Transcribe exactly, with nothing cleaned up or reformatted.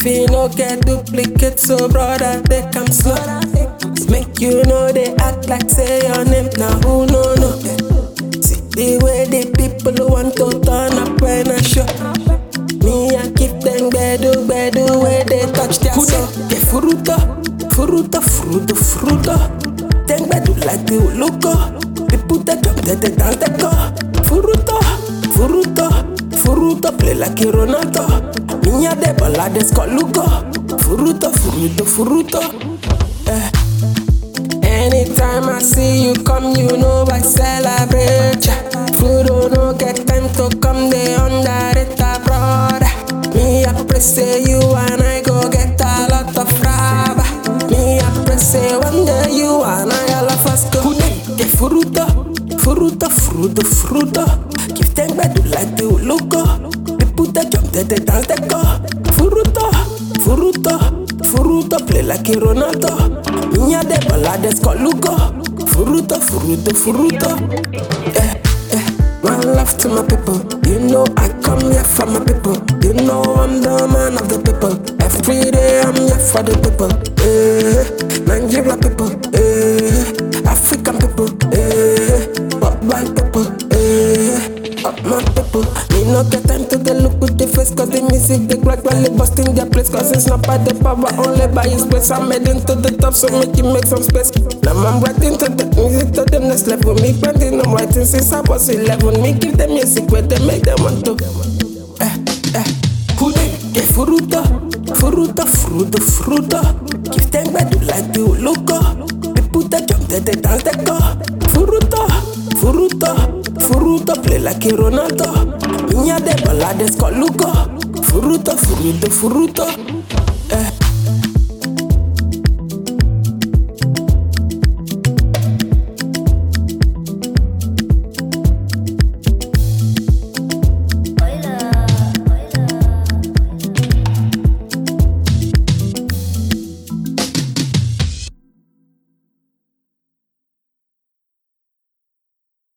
If you no get duplicate, so brother, they come slow. Make you know they act like say your name, now who no no. See the way the people want to turn up when I show. Me I keep them bedu bedu where they touch their soul. Que fruto, fruto, fruto, fruto. Them bedu like the loco. They put the jump, they they dance the car. Fruto, fruto, fruto, play like a Ronaldo. Me a de balades called Lugo. Fruto, fruto, fruto. Eh. Anytime I see you come, you know I celebrate ya. Fruto no get time to come, they underrate a brother. Me I pray say you and I go get a lot of rubber. Me I pray say one day you and I all of us go. Que fruto, fruto, fruto, fruto. Give them bedu like the loco. They put the jump, they they dance the car. Fruto, fruto, fruto, play like a Ronaldo. Minya de balades called Lugo. Fruto, fruto, fruto. Eh, eh. One love to my people. You know I come here for my people. You know I'm the man of the people. Every day I'm here for the people. Eh, Nigeria people. Eh, African people. Eh, up black people. Eh, up my people. Me no get time to the look with the face, cause the music they gradually busting their place. Cause it's not by the power, only by his grace. I'm heading to the top, so make it make some space. Now I'm writing to the music to the next level. Me grinding, I'm writing since I was eleven. Me give them music where they make them want to. Eh, eh, que fruto, fruto, fruto, fruto. Give them bedu like the loco. They put the jump, they they dance the car. Fruto, fruto, fruto, play like a Ronaldo. Minya de balades called Lugo. Fruto, fruto, fruto.